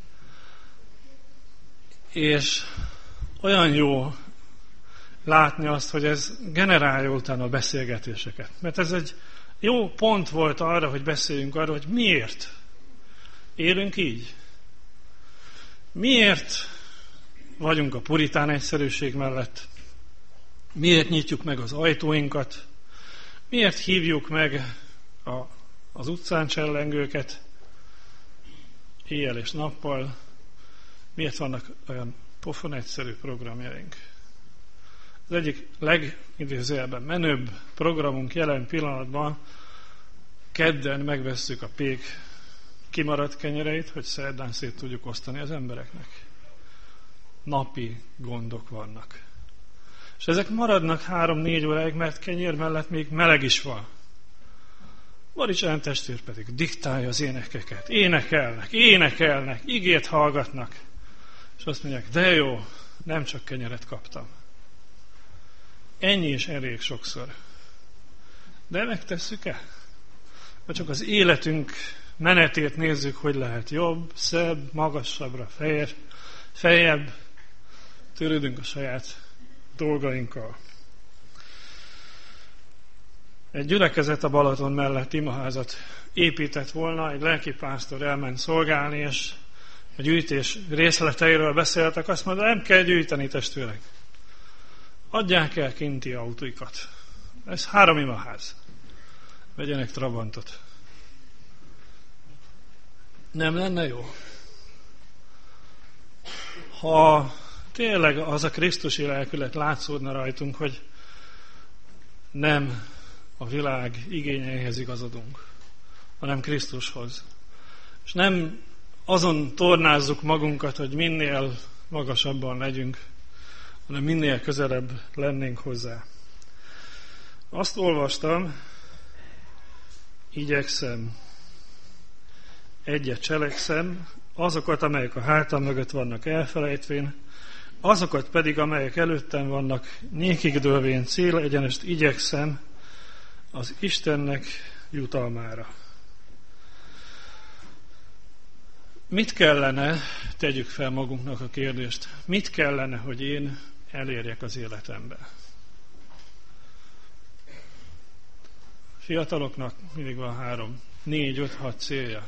És olyan jó látni azt, hogy ez generálja utána a beszélgetéseket. Mert ez egy jó pont volt arra, hogy beszéljünk arra, hogy miért élünk így. Miért vagyunk a puritán egyszerűség mellett? Miért nyitjuk meg az ajtóinkat? Miért hívjuk meg a, az utcán csellengőket éjjel és nappal? Miért vannak olyan pofon egyszerű programjaink? Az egyik legidézőjelben menőbb programunk jelen pillanatban kedden megvesszük a pék kimaradt kenyereit, hogy szerdán szét tudjuk osztani az embereknek. napi gondok vannak. És ezek maradnak három-négy óráig, mert kenyér mellett még meleg is van. Maricsán testvér pedig diktálja az énekeket. Énekelnek, énekelnek, igét hallgatnak. És azt mondják, de jó, nem csak kenyeret kaptam. Ennyi is elég sokszor. De megtesszük-e? Vagy csak az életünk menetét nézzük, hogy lehet jobb, szebb, magasabbra, fejer, feljebb. Törődünk a saját dolgainkkal. Egy gyülekezet a Balaton mellett imaházat épített volna, egy lelkipásztor elment szolgálni, és a gyűjtés részleteiről beszéltek, azt mondta, nem kell gyűjteni, testvérek. Adják el kinti autóikat. Ez három imaház. Vegyenek Trabantot. Nem lenne jó? Ha tényleg az a krisztusi lelkület látszódna rajtunk, hogy nem a világ igényeihez igazodunk, hanem Krisztushoz. És nem azon tornázzuk magunkat, hogy minél magasabban legyünk, hanem minél közelebb lennénk hozzá. Azt olvastam, igyekszem, egyet cselekszem, azokat, amelyek a hátam mögött vannak elfelejtvén, azokat pedig, amelyek előttem vannak, nékig dőlvén cél egyenest igyekszem az Istennek jutalmára. Mit kellene, tegyük fel magunknak a kérdést, mit kellene, hogy én elérjek az életembe? Fiataloknak mindig van három, négy, öt, hat célja.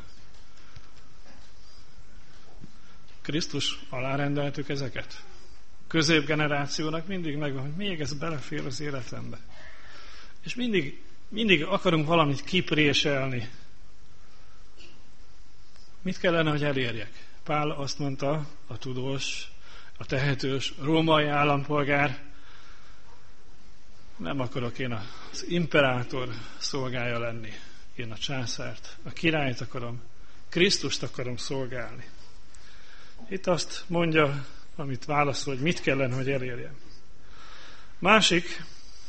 Krisztus alárendeltük ezeket. Középgenerációnak mindig megvan, hogy még ez belefér az életembe. És mindig, mindig akarunk valamit kipréselni. Mit kellene, hogy elérjek? Pál azt mondta, a tudós, a tehetős római állampolgár, nem akarok én az imperátor szolgája lenni. Én a császárt, a királyt akarom, Krisztust akarom szolgálni. Itt azt mondja, amit válaszol, hogy mit kellene, hogy elérjem. Másik,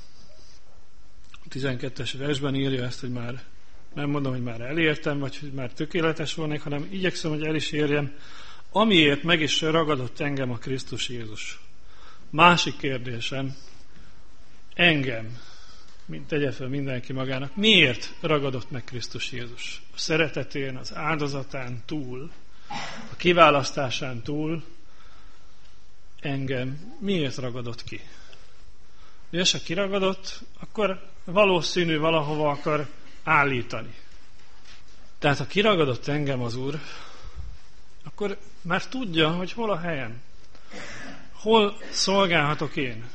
a tizenkettes versben írja ezt, hogy már nem mondom, hogy már elértem, vagy hogy már tökéletes volnék, hanem igyekszem, hogy el is érjem, amiért meg is ragadott engem a Krisztus Jézus. Másik kérdésem, engem, mint tegye fel mindenki magának, miért ragadott meg Krisztus Jézus? A szeretetén, az áldozatán túl, a kiválasztásán túl engem miért ragadott ki? És ha kiragadott, akkor valószínű valahova akar állítani. Tehát ha kiragadott engem az Úr, akkor már tudja, hogy hol a helyem. Hol szolgálhatok én.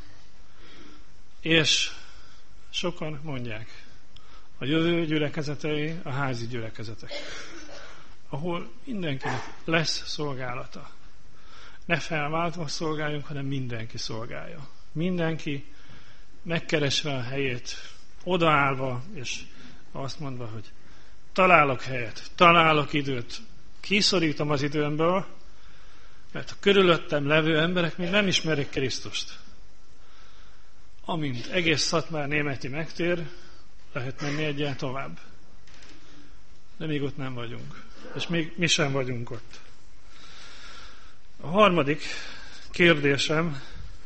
És sokan mondják, a jövő gyülekezetei a házi gyülekezetek, ahol mindenkinek lesz szolgálata. Ne felváltva szolgáljunk, hanem mindenki szolgálja. Mindenki megkeresve a helyét, odaállva, és azt mondva, hogy találok helyet, találok időt, kiszorítom az időmből, mert a körülöttem levő emberek még nem ismerik Krisztust. Amint egész Szatmár németi megtér, lehet menni egyen tovább. De még ott nem vagyunk. És még mi sem vagyunk ott. A harmadik kérdésem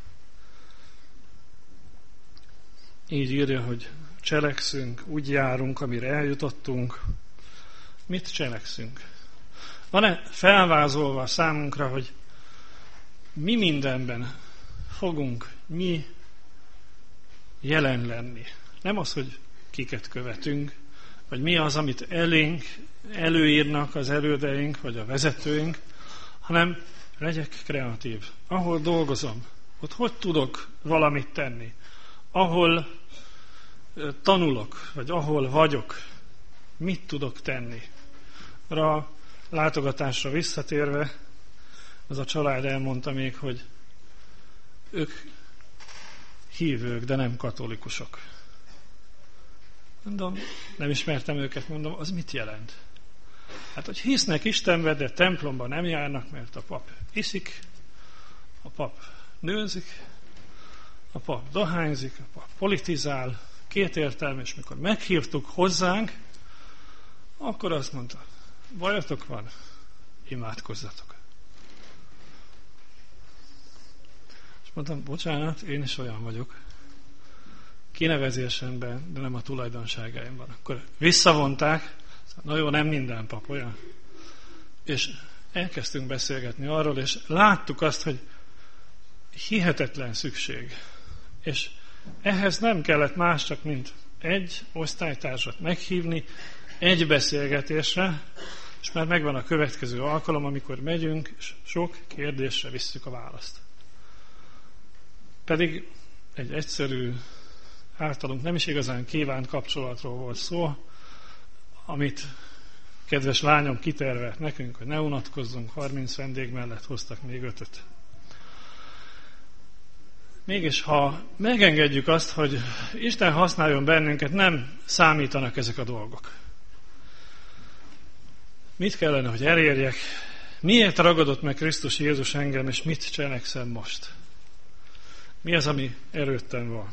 így írja, hogy cselekszünk, úgy járunk, amire eljutottunk. Mit cselekszünk? Van-e felvázolva számunkra, hogy mi mindenben fogunk mi jelen lenni? Nem az, hogy kiket követünk, vagy mi az, amit elénk előírnak az elődeink, vagy a vezetőink, hanem legyek kreatív. Ahol dolgozom, ott hogy tudok valamit tenni? Ahol tanulok, vagy ahol vagyok, mit tudok tenni? Ra látogatásra visszatérve, az a család elmondta még, hogy ők hívők, de nem katolikusok. Mondom, nem ismertem őket, mondom, az mit jelent? Hát, hogy hisznek Istenbe, de templomba nem járnak, mert a pap iszik, a pap nőzik, a pap dohányzik, a pap politizál, kétértelmű, és mikor meghívtuk hozzánk, akkor azt mondta, bajotok van, imádkozzatok. És mondtam, bocsánat, én is olyan vagyok. Kinevezésemben, de nem a tulajdonságaimban. Akkor visszavonták, na jó, nem minden pap olyan. És elkezdtünk beszélgetni arról, és láttuk azt, hogy hihetetlen szükség. És ehhez nem kellett más, csak mint egy osztálytársat meghívni, egy beszélgetésre, és már megvan a következő alkalom, amikor megyünk, és sok kérdésre visszük a választ. Pedig egy egyszerű, általunk nem is igazán kívánt kapcsolatról volt szó, amit kedves lányom kitervelt nekünk, hogy ne unatkozzunk, harminc vendég mellett hoztak még ötöt. Mégis, ha megengedjük azt, hogy Isten használjon bennünket, nem számítanak ezek a dolgok. Mit kellene, hogy elérjek? Miért ragadott meg Krisztus Jézus engem, és mit cselekszem most? Mi az, ami előttem van?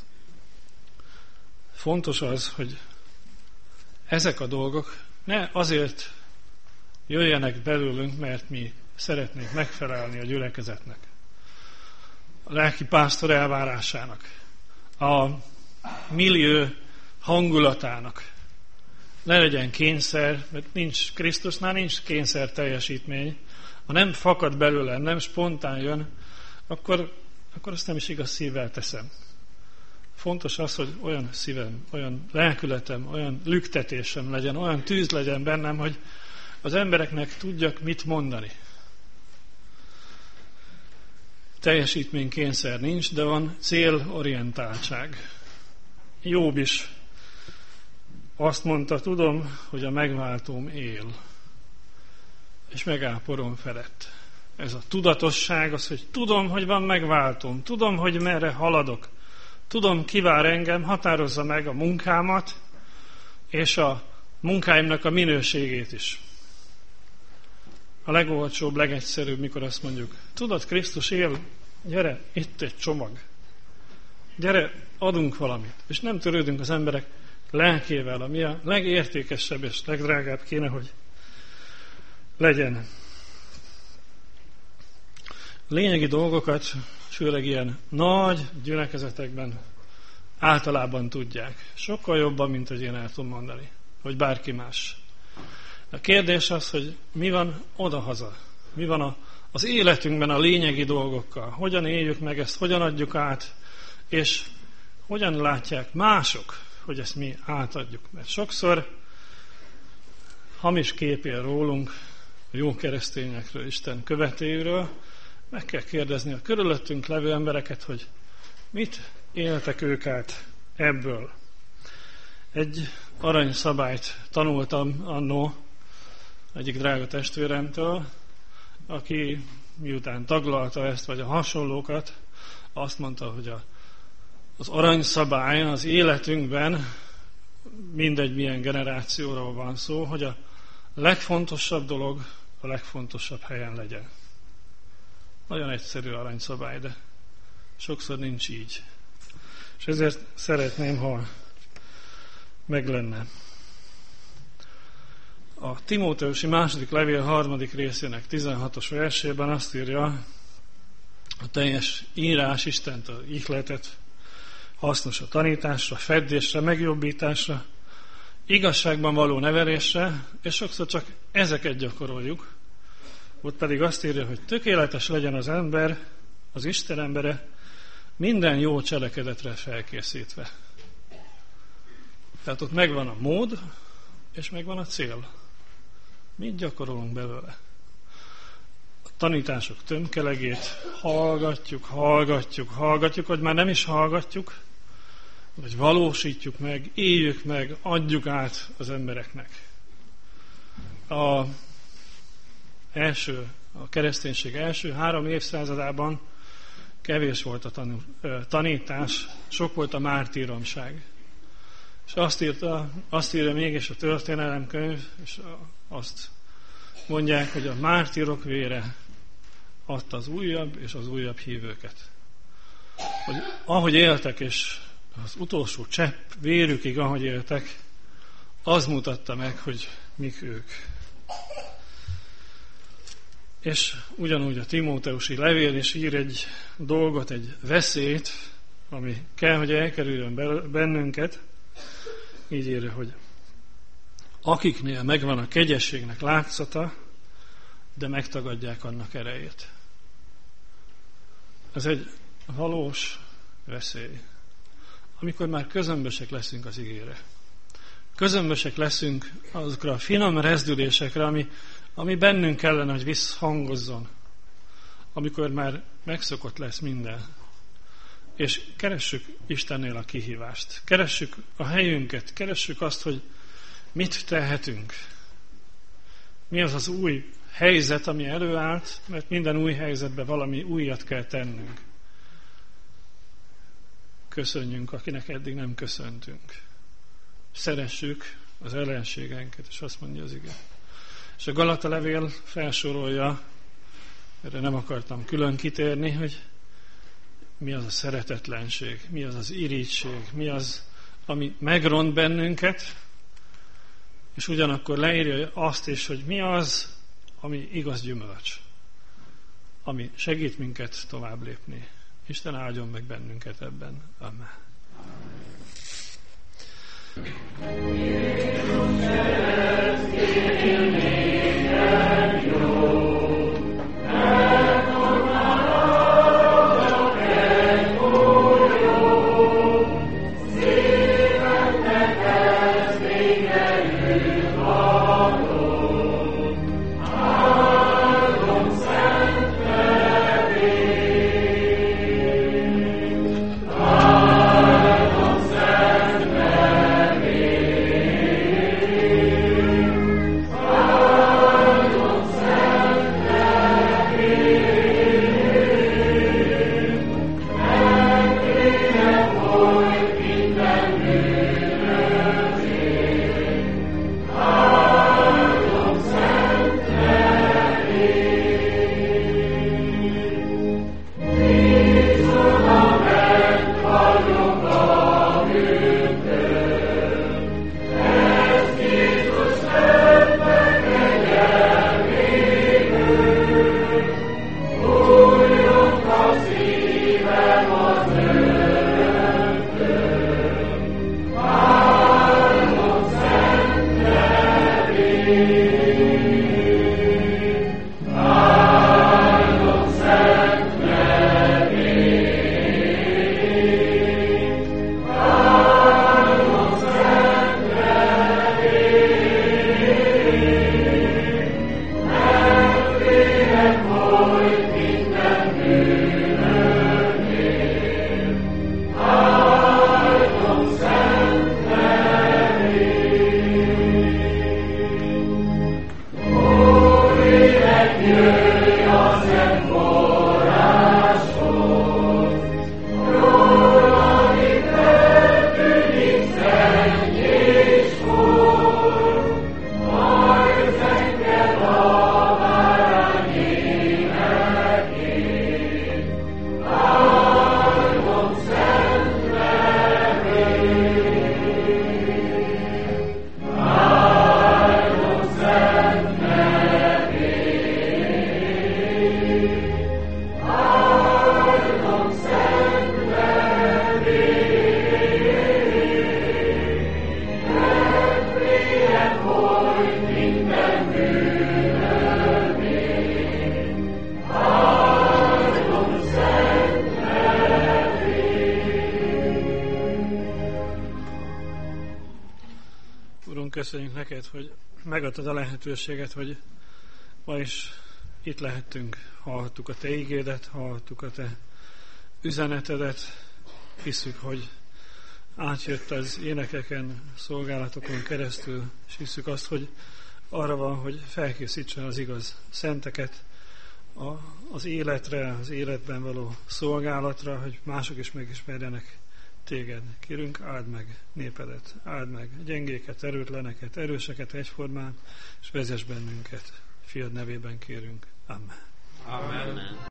Fontos az, hogy ezek a dolgok ne azért jöjjenek belőlünk, mert mi szeretnénk megfelelni a gyülekezetnek, a lelki pásztor elvárásának, a millió hangulatának. Ne legyen kényszer, mert nincs, Krisztusnál nincs kényszer teljesítmény. Ha nem fakad belőlem, nem spontán jön, akkor, akkor azt nem is igaz szívvel teszem. Fontos az, hogy olyan szívem, olyan lelkületem, olyan lüktetésem legyen, olyan tűz legyen bennem, hogy az embereknek tudjak mit mondani. Teljesítménykényszer nincs, de van célorientáltság. Jobb is azt mondta, tudom, hogy a megváltóm él, és megáll porom felett. Ez a tudatosság az, hogy tudom, hogy van megváltóm, tudom, hogy merre haladok, tudom, ki vár engem, határozza meg a munkámat, és a munkáimnak a minőségét is. A legolcsóbb, legegyszerűbb, mikor azt mondjuk, tudod, Krisztus él, gyere, itt egy csomag. Gyere, adunk valamit. És nem törődünk az emberek lelkével, ami a legértékesebb és legdrágább kéne, hogy legyen. Lényegi dolgokat, főleg ilyen nagy gyülekezetekben általában tudják. Sokkal jobban, mint hogy én el tudom mondani, vagy bárki más. A kérdés az, hogy mi van odahaza, mi van a, az életünkben a lényegi dolgokkal, hogyan éljük meg ezt, hogyan adjuk át, és hogyan látják mások, hogy ezt mi átadjuk. Mert sokszor hamis kép él rólunk, a jó keresztényekről, Isten követőiről, meg kell kérdezni a körülöttünk levő embereket, hogy mit éltek ők át ebből. Egy aranyszabályt tanultam annó egyik drága testvéremtől, aki miután taglalta ezt, vagy a hasonlókat, azt mondta, hogy a, az aranyszabály az életünkben, mindegy milyen generációról van szó, hogy a legfontosabb dolog a legfontosabb helyen legyen. Nagyon egyszerű aranyszabály, de sokszor nincs így. És ezért szeretném, ha meg lenne. A Timóteusi második levél harmadik részének tizenhatos versében azt írja, a teljes írás Istentől ihletet, hasznos a tanításra, feddésre, megjobbításra, igazságban való nevelésre, és sokszor csak ezeket gyakoroljuk. Ott pedig azt írja, hogy tökéletes legyen az ember, az Isten embere, minden jó cselekedetre felkészítve. Tehát ott megvan a mód, és megvan a cél. Mit gyakorolunk belőle? A tanítások tömkelegét hallgatjuk, hallgatjuk, hallgatjuk, vagy már nem is hallgatjuk, vagy valósítjuk meg, éljük meg, adjuk át az embereknek. A első, a kereszténység első három évszázadában kevés volt a tanul, tanítás, sok volt a mártíromság. És azt írta, azt írja mégis a történelemkönyv, és azt mondják, hogy a mártírok vére adta az újabb és az újabb hívőket. Hogy ahogy éltek, és az utolsó csepp vérükig, ahogy éltek, az mutatta meg, hogy mik ők. És ugyanúgy a Timóteusi levél is ír egy dolgot, egy veszélyt, ami kell, hogy elkerüljön bennünket. Így írja, hogy akiknél megvan a kegyességnek látszata, de megtagadják annak erejét. Ez egy valós veszély. Amikor már közömbösek leszünk az igére. Közömbösek leszünk azokra a finom rezdülésekre, ami, ami bennünk kellene, hogy visszhangozzon. Amikor már megszokott lesz minden. És keressük Istennél a kihívást. Keressük a helyünket. Keressük azt, hogy mit tehetünk. Mi az az új helyzet, ami előállt, mert minden új helyzetben valami újat kell tennünk. Köszönjünk, akinek eddig nem köszöntünk. Szeressük az ellenségeinket, és azt mondja az ige. És a Galata levél felsorolja, erre nem akartam külön kitérni, hogy mi az a szeretetlenség, mi az az irigység, mi az, ami megront bennünket, és ugyanakkor leírja azt is, hogy mi az, ami igaz gyümölcs, ami segít minket tovább lépni. Isten áldjon meg bennünket ebben. Amen. Köszönjük neked, hogy megadtad a lehetőséget, hogy ma is itt lehettünk, hallhattuk a te ígédet, hallhattuk a te üzenetedet, hiszük, hogy átjött az énekeken, szolgálatokon keresztül, és hiszük azt, hogy arra van, hogy felkészítsen az igaz szenteket a, az életre, az életben való szolgálatra, hogy mások is megismerjenek téged. Kérünk, áld meg népedet, áld meg gyengéket, erőtleneket, erőseket egyformán, és vezess bennünket. Fiad nevében kérünk. Amen. Amen.